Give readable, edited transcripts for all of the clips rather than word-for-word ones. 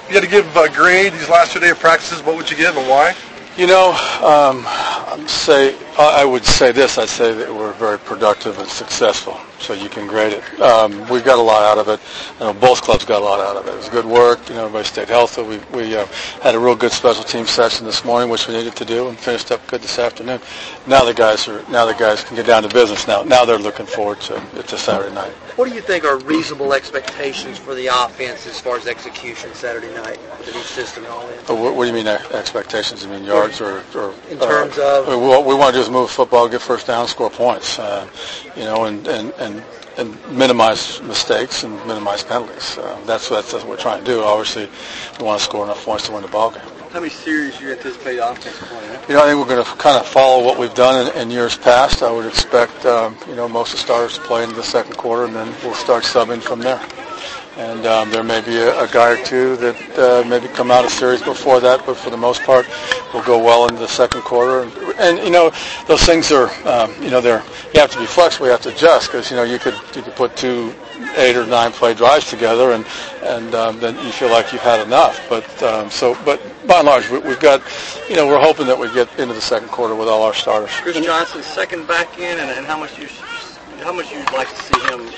you had to give a grade these last 2 days of practices, what would you give and why? You know, I would say this. I'd say that we're very productive and successful, so you can grade it. We got a lot out of it. Both clubs got a lot out of it. It was good work. Everybody stayed healthy. We had a real good special team session this morning, which we needed to do, and finished up good this afternoon. Now the guys can get down to business. Now they're looking forward to Saturday night. What do you think are reasonable expectations for the offense as far as execution Saturday night with each system all in? What do you mean expectations? You mean yards or in terms of? What we want to do is move the football, get first down, score points, and minimize mistakes and minimize penalties. That's what we're trying to do. Obviously, we want to score enough points to win the ball game. How many series do you anticipate offense playing? I think we're going to kind of follow what we've done in years past. I would expect, most of the starters to play into the second quarter, and then we'll start subbing from there. And there may be a guy or two that maybe come out of series before that, but for the most part, we'll go well into the second quarter. And those things are, you have to be flexible, you have to adjust, because you could put 2 8 or 9 play drives together, and then you feel like you've had enough. But by and large, we've got, we're hoping that we get into the second quarter with all our starters. Chris Johnson, second back in, and how much you'd like to see him?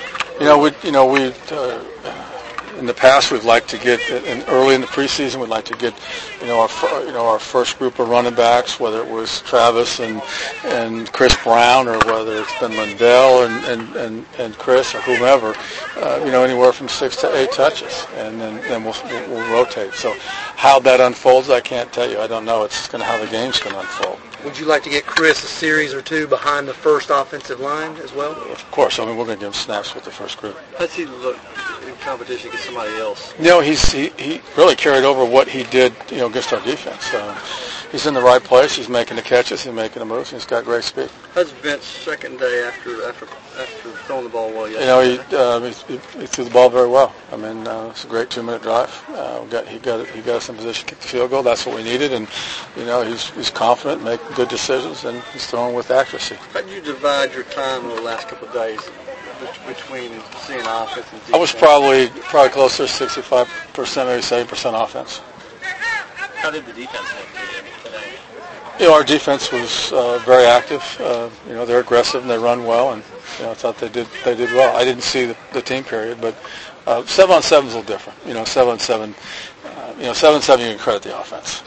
In the past, we'd like to get, early in the preseason, we'd like to get, our first group of running backs, whether it was Travis and Chris Brown, or whether it's been Lindell and Chris or whomever, anywhere from 6 to 8 touches, and then we'll rotate. So how that unfolds, I can't tell you. I don't know. It's kind of how the game's going to unfold. Would you like to get Chris a series or 2 behind the first offensive line as well? Of course. We're going to give him snaps with the first group. How's he look in competition against somebody else? He really carried over what he did, against our defense. He's in the right place. He's making the catches. He's making the moves. He's got great speed. How's Vince second day after throwing the ball well yesterday? He threw the ball very well. It's a great 2-minute drive. He got us in position to kick the field goal. That's what we needed, and he's confident, making good decisions, and he's throwing with accuracy. How did you divide your time over the last couple of days between seeing offense and defense? I was probably closer to 65%, maybe 70% offense. How did the defense make today? Our defense was very active. They're aggressive and they run well, and I thought they did well. I didn't see the team period, but 7-on-7 is a little different. 7-on-7, 7-on-7 you can credit the offense.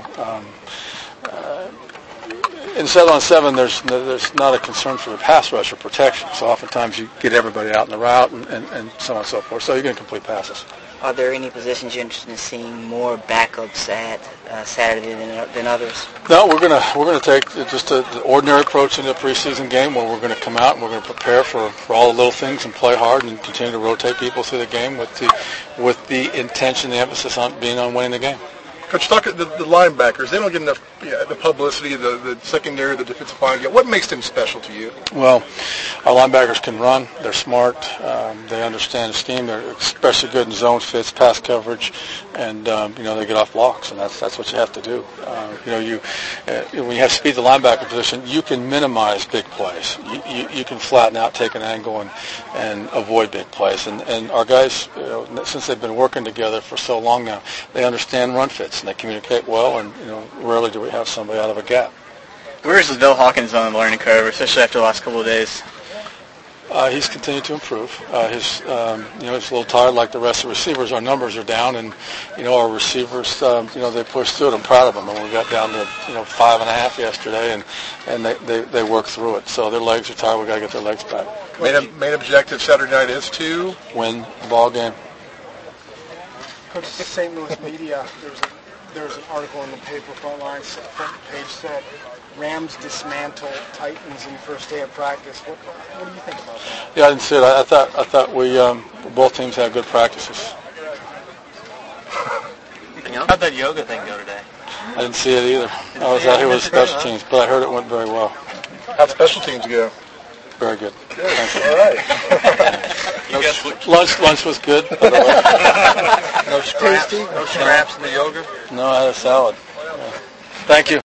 In 7-on-7, there's not a concern for the pass rush or protection. So oftentimes you get everybody out in the route and so on and so forth. So you're going to complete passes. Are there any positions you're interested in seeing more backups at Saturday than others? No, we're gonna take just the ordinary approach in the preseason game, where we're going to come out and we're going to prepare for all the little things and play hard and continue to rotate people through the game with the intention, the emphasis on winning the game. Coach, talk the linebackers. They don't get enough the publicity, the secondary, the defensive line. What makes them special to you? Well, our linebackers can run. They're smart. They understand the scheme. They're especially good in zone fits, pass coverage, and they get off blocks, and that's what you have to do. When you have speed at the linebacker position, you can minimize big plays. You can flatten out, take an angle, and avoid big plays. And our guys, since they've been working together for so long now, they understand run fits. And they communicate well, and rarely do we have somebody out of a gap. Where is Bill Hawkins on the learning curve, especially after the last couple of days? He's continued to improve. He's a little tired like the rest of the receivers. Our numbers are down, and our receivers, they pushed through it. I'm proud of them. And we got down to 5.5 yesterday, and they worked through it. So their legs are tired. We got to get their legs back. Main objective Saturday night is to win the ball game. Coach, St. Louis media, there was an article in the paper front page said Rams dismantle Titans in first day of practice. What do you think about that? Yeah, I didn't see it. I thought we both teams had good practices. How'd that yoga thing go today? I didn't see it either. I was out here with special teams, but I heard it went very well. How'd special teams go? Very good. Thank you. All right. Lunch was good. No scraps in the yoga? No, I had a salad. Yeah. Thank you.